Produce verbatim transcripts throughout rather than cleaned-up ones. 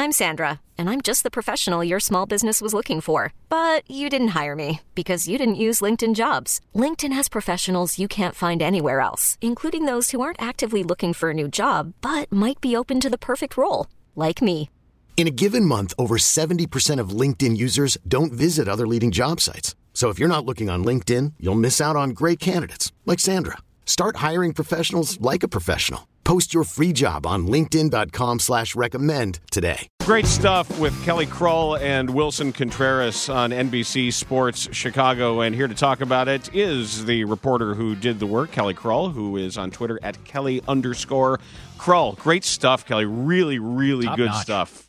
I'm Sandra, and I'm just the professional your small business was looking for. But you didn't hire me because you didn't use LinkedIn Jobs. LinkedIn has professionals you can't find anywhere else, including those who aren't actively looking for a new job, but might be open to the perfect role, like me. In a given month, over seventy percent of LinkedIn users don't visit other leading job sites. So if you're not looking on LinkedIn, you'll miss out on great candidates like Sandra. Start hiring professionals like a professional. Post your free job on linkedin.com slash recommend today. Great stuff with Kelly Krull and Wilson Contreras on N B C Sports Chicago. And here to talk about it is the reporter who did the work, Kelly Krull, who is on Twitter at Kelly underscore Krull. Great stuff, Kelly. Really, really Top good notch. stuff.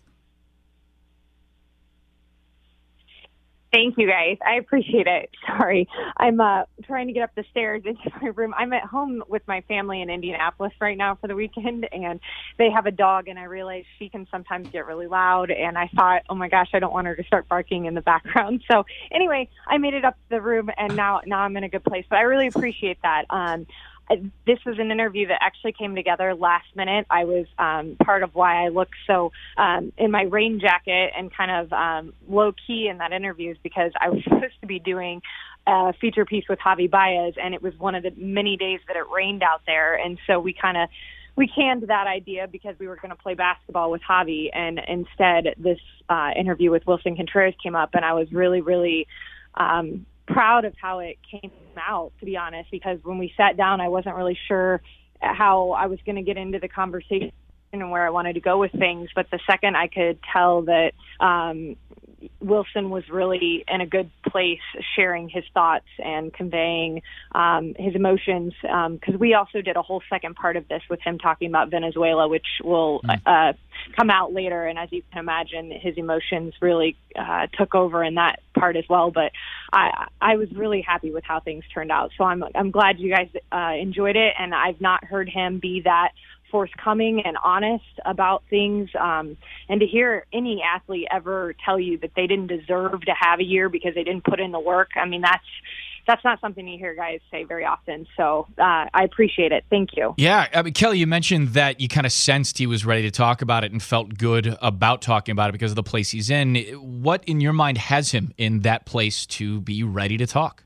Thank you, guys. I appreciate it. Sorry. I'm uh, trying to get up the stairs into my room. I'm at home with my family in Indianapolis right now for the weekend, and they have a dog, and I realize she can sometimes get really loud, and I thought, oh, my gosh, I don't want her to start barking in the background. So anyway, I made it up to the room, and now, now I'm in a good place. But I really appreciate that. Um, This was an interview that actually came together last minute. I was um, part of why I look so um, in my rain jacket and kind of um, low key in that interview is because I was supposed to be doing a feature piece with Javi Baez, and it was one of the many days that it rained out there. And so we kind of we canned that idea because we were going to play basketball with Javi, and instead this uh, interview with Wilson Contreras came up, and I was really, really um, proud of how it came out, to be honest, because when we sat down, I wasn't really sure how I was going to get into the conversation and where I wanted to go with things. But the second I could tell that um, Wilson was really in a good place sharing his thoughts and conveying um, his emotions, because um, we also did a whole second part of this with him talking about Venezuela, which will mm. uh, come out later. And as you can imagine, his emotions really uh, took over in that part as well. But I, I was really happy with how things turned out. So I'm, I'm glad you guys uh, enjoyed it. And I've not heard him be that forthcoming and honest about things, um, and to hear any athlete ever tell you that they didn't deserve to have a year because they didn't put in the work, I mean, that's that's not something you hear guys say very often. So uh, I appreciate it. Thank you. Yeah, I mean, Kelly, you mentioned that you kind of sensed he was ready to talk about it and felt good about talking about it because of the place he's in. What, in your mind, has him in that place to be ready to talk?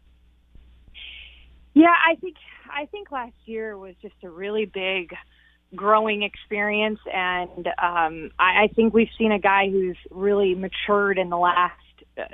Yeah, I think I think last year was just a really big growing experience, and um, I, I think we've seen a guy who's really matured in the last uh,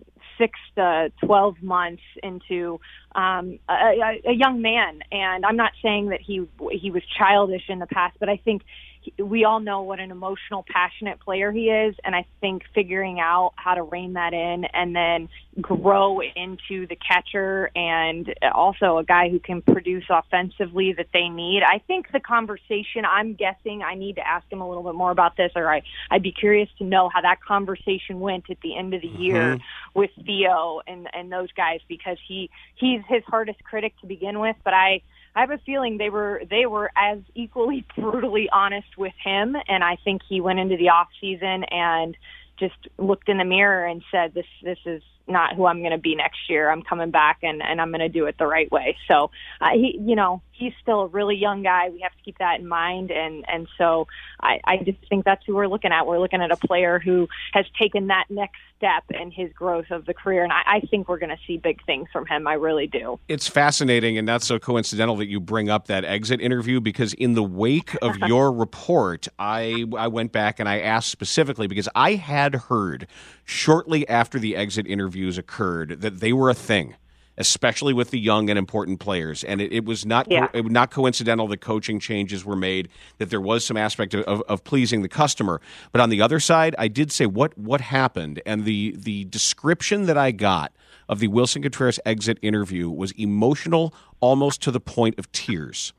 six to twelve months into um, a, a young man. And I'm not saying that he he was childish in the past, but I think he, we all know what an emotional, passionate player he is, and I think figuring out how to rein that in and then grow into the catcher and also a guy who can produce offensively that they need. I think the conversation, I'm guessing I need to ask him a little bit more about this, or I, I'd be curious to know how that conversation went at the end of the mm-hmm. year with Theo and, and those guys, because he he's his hardest critic to begin with, but I I have a feeling they were they were as equally brutally honest with him, and I think he went into the off season and just looked in the mirror and said, "This this is not who I'm going to be next year. I'm coming back, and, and I'm going to do it the right way." So uh, he, you know, he's still a really young guy. We have to keep that in mind, and and so I, I just think that's who we're looking at. We're looking at a player who has taken that next step in his growth of the career, and I, I think we're going to see big things from him. I really do. It's fascinating and not so coincidental that you bring up that exit interview, because in the wake of your report, I I went back and I asked specifically, because I had heard shortly after the exit interviews occurred that they were a thing, especially with the young and important players. And it, it was not yeah. co- it was not coincidental that coaching changes were made, that there was some aspect of, of, of pleasing the customer. But on the other side, I did say, what what happened? And the, the description that I got of the Wilson Contreras exit interview was emotional, almost to the point of tears.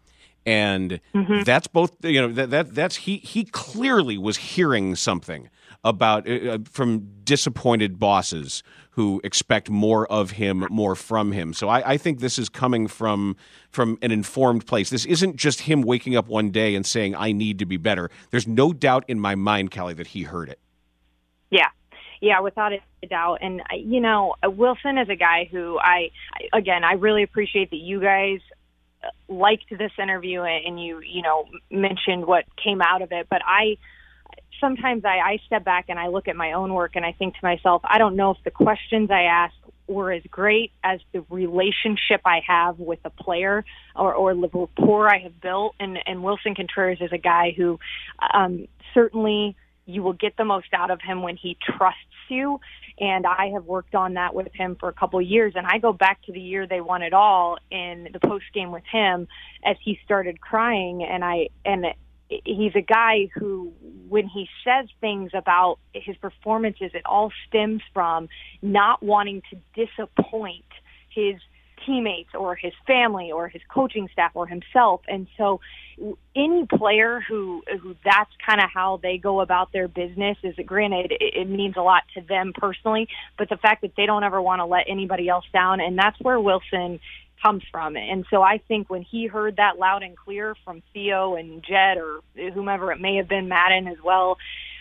And mm-hmm. that's both, you know, that, that that's he he clearly was hearing something about uh, from disappointed bosses who expect more of him, more from him. So I, I think this is coming from from an informed place. This isn't just him waking up one day and saying, "I need to be better." There's no doubt in my mind, Kelly, that he heard it. Yeah. Yeah, without a doubt. And, you know, Wilson is a guy who I, again, I really appreciate that you guys liked this interview and you, you know, mentioned what came out of it. But I, sometimes I, I step back and I look at my own work and I think to myself, I don't know if the questions I ask were as great as the relationship I have with a player or, or the rapport I have built. And, and Willson Contreras is a guy who um, certainly you will get the most out of him when he trusts you. And I have worked on that with him for a couple of years. And I go back to the year they won it all in the post game with him as he started crying. And I, and he's a guy who, when he says things about his performances, it all stems from not wanting to disappoint his teammates or his family or his coaching staff or himself. And so any player who, who that's kind of how they go about their business is, granted, it, it means a lot to them personally, but the fact that they don't ever want to let anybody else down, and that's where Willson comes from. And so I think when he heard that loud and clear from Theo and Jed or whomever it may have been, Madden as well,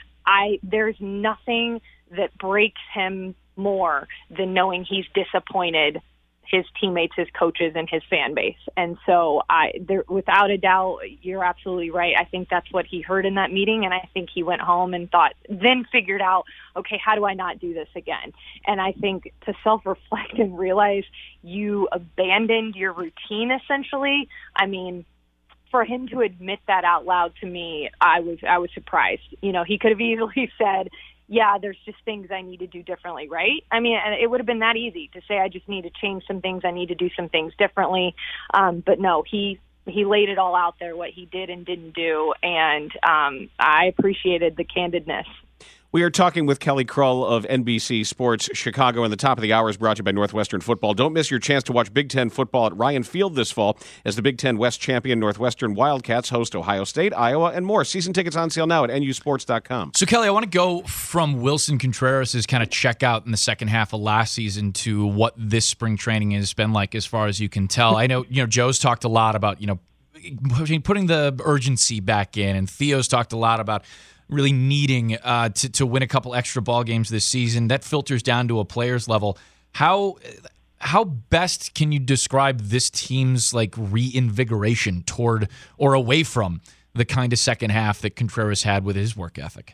I there's nothing that breaks him more than knowing he's disappointed his teammates, his coaches, and his fan base. And so I, there, without a doubt, you're absolutely right. I think that's what he heard in that meeting. And I think he went home and thought, then figured out, okay, how do I not do this again? And I think to self-reflect and realize you abandoned your routine, essentially. I mean, for him to admit that out loud to me, I was, I was surprised. You know, he could have easily said, yeah, there's just things I need to do differently, right? I mean, it would have been that easy to say I just need to change some things, I need to do some things differently. Um, but no, he he laid it all out there, what he did and didn't do, and um, I appreciated the candidness. We are talking with Kelly Krull of N B C Sports Chicago, and the top of the hour is brought to you by Northwestern Football. Don't miss your chance to watch Big Ten football at Ryan Field this fall as the Big Ten West champion Northwestern Wildcats host Ohio State, Iowa, and more. Season tickets on sale now at N U sports dot com. So, Kelly, I want to go from Willson Contreras' kind of checkout in the second half of last season to what this spring training has been like as far as you can tell. I know, you know, Joe's talked a lot about, you know, putting the urgency back in, and Theo's talked a lot about really needing uh, to, to win a couple extra ball games this season. That filters down to a player's level. How how best can you describe this team's like reinvigoration toward or away from the kind of second half that Contreras had with his work ethic?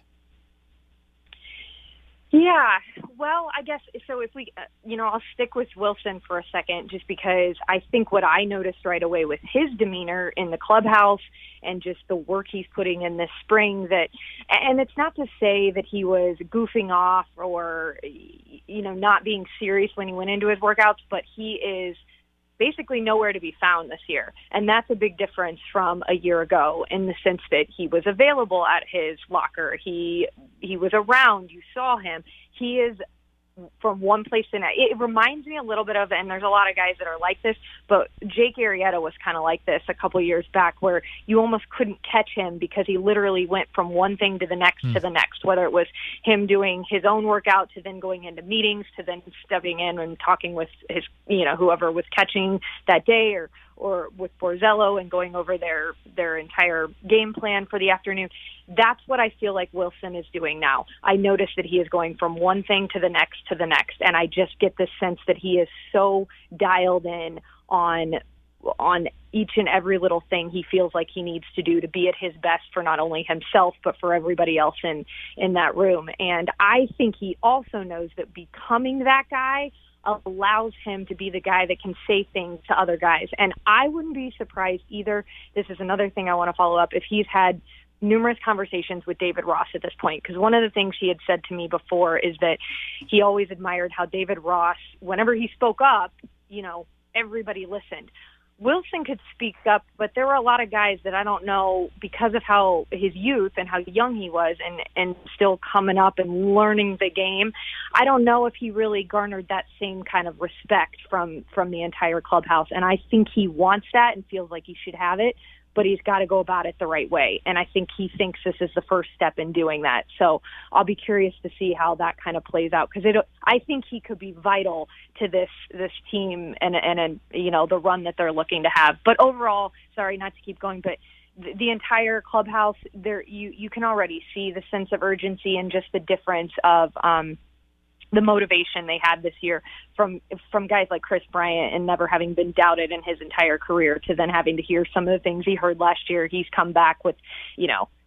Yeah, well, I guess, so if we, uh, you know, I'll stick with Willson for a second just because I think what I noticed right away with his demeanor in the clubhouse and just the work he's putting in this spring that, and it's not to say that he was goofing off or, you know, not being serious when he went into his workouts, but he is basically nowhere to be found this year. And that's a big difference from a year ago in the sense that he was available at his locker. He he was around. You saw him. He is from one place to another. It reminds me a little bit of, and there's a lot of guys that are like this, but Jake Arrieta was kind of like this a couple years back where you almost couldn't catch him because he literally went from one thing to the next mm. to the next, whether it was him doing his own workout to then going into meetings to then stepping in and talking with his, you know, whoever was catching that day or, or with Borzello and going over their, their entire game plan for the afternoon. That's what I feel like Willson is doing now. I notice that he is going from one thing to the next to the next, and I just get the sense that he is so dialed in on on each and every little thing he feels like he needs to do to be at his best for not only himself but for everybody else in, in that room. And I think he also knows that becoming that guy allows him to be the guy that can say things to other guys. And I wouldn't be surprised either. This is another thing I want to follow up. If he's had numerous conversations with David Ross at this point, because one of the things he had said to me before is that he always admired how David Ross, whenever he spoke up, you know, everybody listened. Willson could speak up, but there were a lot of guys that I don't know because of how his youth and how young he was and, and still coming up and learning the game. I don't know if he really garnered that same kind of respect from, from the entire clubhouse. And I think he wants that and feels like he should have it, but he's got to go about it the right way. And I think he thinks this is the first step in doing that. So I'll be curious to see how that kind of plays out because it, I think he could be vital to this this team and, and, and, you know, the run that they're looking to have. But overall, sorry, not to keep going, but the, the entire clubhouse, there you, you can already see the sense of urgency and just the difference of um, the motivation they had this year from from guys like Chris Bryant and never having been doubted in his entire career to then having to hear some of the things he heard last year. He's come back with, you know,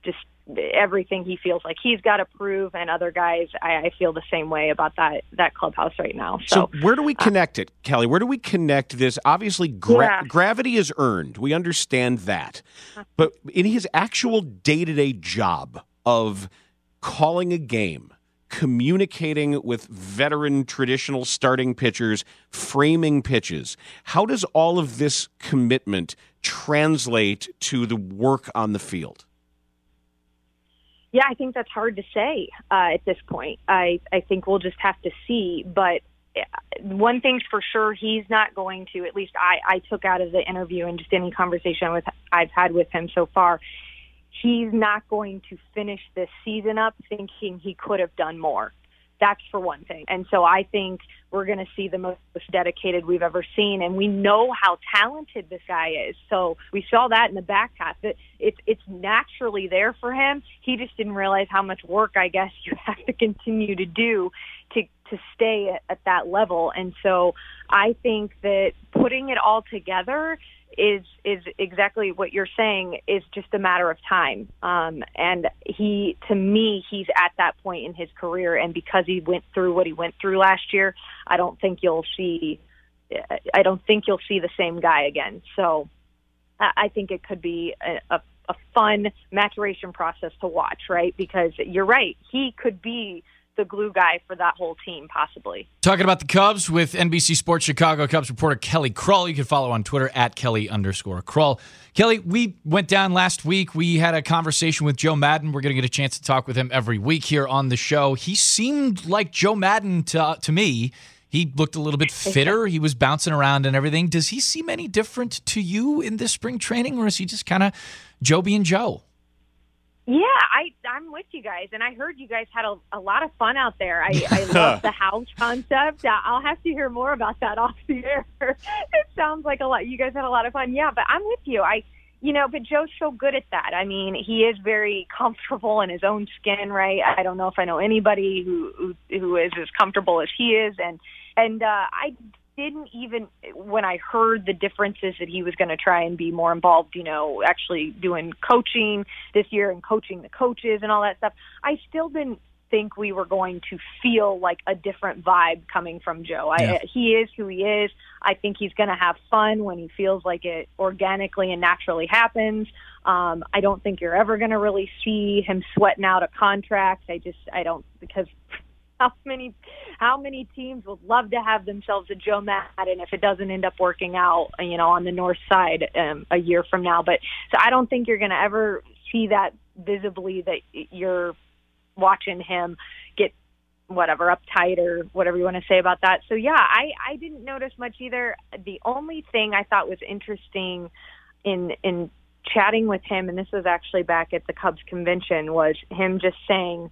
just everything he feels like he's got to prove, and other guys, I, I feel the same way about that that clubhouse right now. So, so where do we connect uh, it, Kelly? Where do we connect this? Obviously, gra- yeah. gravity is earned. We understand that. But in his actual day-to-day job of calling a game, communicating with veteran traditional starting pitchers, framing pitches, how does all of this commitment translate to the work on the field? Yeah, I think that's hard to say uh, at this point. I, I think we'll just have to see. But one thing's for sure, he's not going to, at least I, I took out of the interview and just any conversation with I've had with him so far, he's not going to finish this season up thinking he could have done more. That's for one thing. And so I think we're going to see the most dedicated we've ever seen. And we know how talented this guy is. So we saw that in the back half. It, it, it's naturally there for him. He just didn't realize how much work, I guess, you have to continue to do to, to stay at, at that level. And so I think that putting it all together is is exactly what you're saying, is just a matter of time. Um, and he, to me, he's at that point in his career. And because he went through what he went through last year, I don't think you'll see, I don't think you'll see the same guy again. So I think it could be a, a, a fun maturation process to watch, right? Because you're right. He could be the glue guy for that whole team, possibly. Talking about the Cubs with N B C Sports Chicago Cubs reporter Kelly Crull. You can follow on Twitter at Kelly underscore Crull. Kelly, we went down last week. We had a conversation with Joe Maddon. We're going to get a chance to talk with him every week here on the show. He seemed like Joe Maddon to, to me. He looked a little bit fitter. He was bouncing around and everything. Does he seem any different to you in this spring training, or is he just kind of Joe being Joe? Yeah, I, I'm with you guys, and I heard you guys had a, a lot of fun out there. I, I love the house concept. I'll have to hear more about that off the air. It sounds like a lot. You guys had a lot of fun. Yeah, but I'm with you. I, you know, but Joe's so good at that. I mean, he is very comfortable in his own skin, right? I don't know if I know anybody who who, who is as comfortable as he is, and and uh, I. didn't even, when I heard the differences that he was going to try and be more involved, you know, actually doing coaching this year and coaching the coaches and all that stuff, I still didn't think we were going to feel like a different vibe coming from Joe. Yeah. I, he is who he is. I think he's going to have fun when he feels like it organically and naturally happens. Um, I don't think you're ever going to really see him sweating out a contract. I just, I don't, because How many, how many teams would love to have themselves a Joe Maddon if it doesn't end up working out, you know, on the north side um, a year from now? But so I don't think you're going to ever see that visibly, that you're watching him get whatever uptight or whatever you want to say about that. So yeah, I, I didn't notice much either. The only thing I thought was interesting in in chatting with him, and this was actually back at the Cubs convention, was him just saying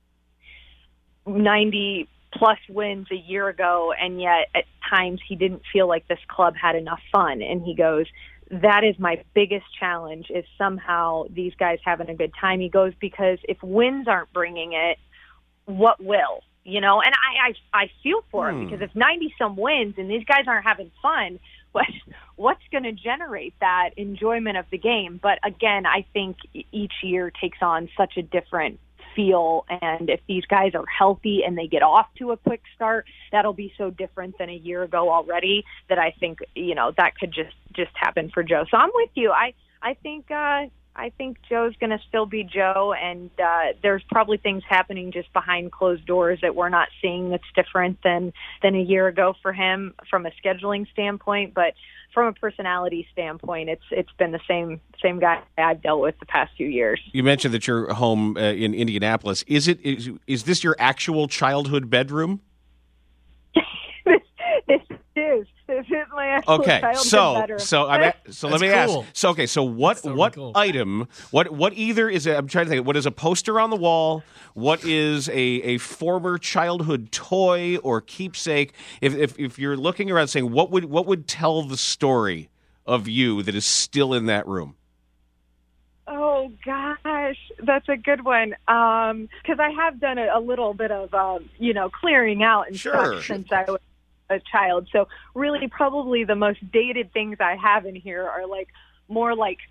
ninety plus wins a year ago, and yet at times he didn't feel like this club had enough fun. And he goes, that is my biggest challenge, is somehow these guys having a good time. He goes, because if wins aren't bringing it, what will? You know, and I I, I feel for him, because if ninety some wins and these guys aren't having fun, what what's going to generate that enjoyment of the game? But again, I think each year takes on such a different feel, and if these guys are healthy and they get off to a quick start, that'll be so different than a year ago already, that I think, you know, that could just just happen for Joe. So I'm with you. I I think uh I think Joe's going to still be Joe, and uh there's probably things happening just behind closed doors that we're not seeing that's different than than a year ago for him from a scheduling standpoint. But from a personality standpoint, it's it's been the same same guy I've dealt with the past few years. You mentioned that you're home uh, in Indianapolis. Is it is, is this your actual childhood bedroom? this, this is this is my actual okay. childhood So bedroom. so I'm at, so let me cool. ask. So okay. So what so what cool. item? What what either is it? I'm trying to think. What is a poster on the wall? What is a, a former childhood toy or keepsake? If, if if you're looking around saying what would what would tell the story of you that is still in that room? Oh, gosh, that's a good one. Um, because I have done a, a little bit of, um, you know, clearing out and Sure. stuff since I was a child. So really probably the most dated things I have in here are like more like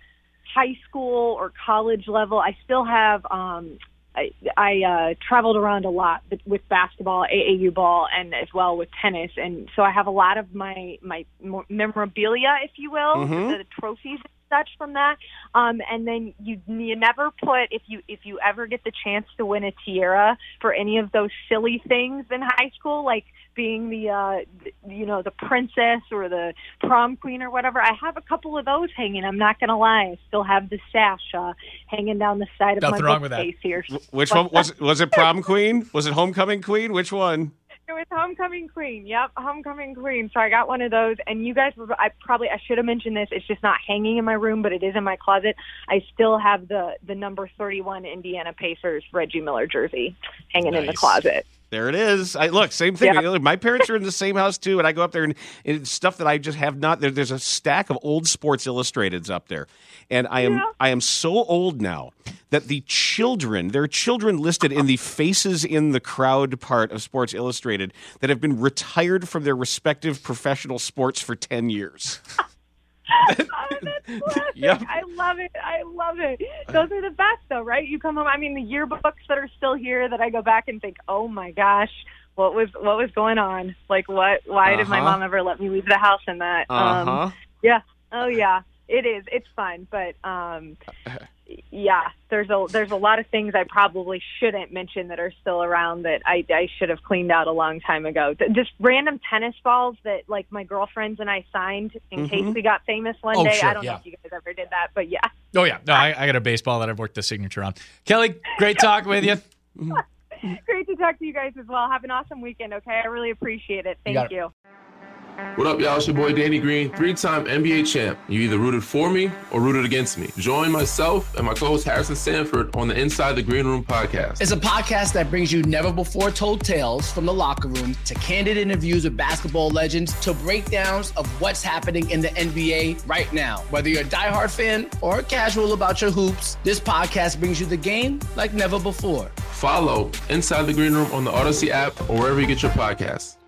high school or college level, I still have um, I, I uh, traveled around a lot with basketball, A A U ball, and as well with tennis. And so I have a lot of my, my memorabilia, if you will, mm-hmm. the, the trophies and such from that. Um, and then you you never put, if you if you ever get the chance to win a tiara for any of those silly things in high school, like being the, uh, you know, the princess or the prom queen or whatever, I have a couple of those hanging. I'm not going to lie. I still have the sash uh, hanging down the side of Nothing my wrong with bookcase here. Which one was it? Was it prom queen? Was it homecoming queen? Which one? It was homecoming queen. Yep, homecoming queen. So I got one of those, and you guys were. I probably I should have mentioned this. It's just not hanging in my room, but it is in my closet. I still have the the number thirty-one Indiana Pacers Reggie Miller jersey hanging nice. in the closet. There it is. I look, same thing. Yep. My parents are in the same house too, and I go up there and, and it's stuff that I just have not. There, there's a stack of old Sports Illustrateds up there, and I am yeah. I am so old now that the children, there are children listed in the faces in the crowd part of Sports Illustrated that have been retired from their respective professional sports for ten years. Oh, that's classic. Yep. I love it. I love it. Those are the best, though, right? You come home. I mean, the yearbooks that are still here that I go back and think, oh my gosh, what was what was going on? Like, what? Why uh-huh. did my mom ever let me leave the house in that? Uh-huh. Um, yeah. Oh yeah. It is. It's fun, but um, yeah, there's a there's a lot of things I probably shouldn't mention that are still around that I, I should have cleaned out a long time ago. Just random tennis balls that like my girlfriends and I signed in mm-hmm. case we got famous one oh, day. Sure, I don't yeah. know if you guys ever did that, but yeah. Oh yeah, no, I, I got a baseball that I've worked the signature on. Kelly, great talking with you. Great to talk to you guys as well. Have an awesome weekend. Okay, I really appreciate it. Thank you. you. What up, y'all? It's your boy Danny Green, three-time N B A champ. You either rooted for me or rooted against me. Join myself and my co-host Harrison Sanford on the Inside the Green Room podcast. It's a podcast that brings you never-before-told tales from the locker room to candid interviews with basketball legends to breakdowns of what's happening in the N B A right now. Whether you're a diehard fan or casual about your hoops, this podcast brings you the game like never before. Follow Inside the Green Room on the Odyssey app or wherever you get your podcasts.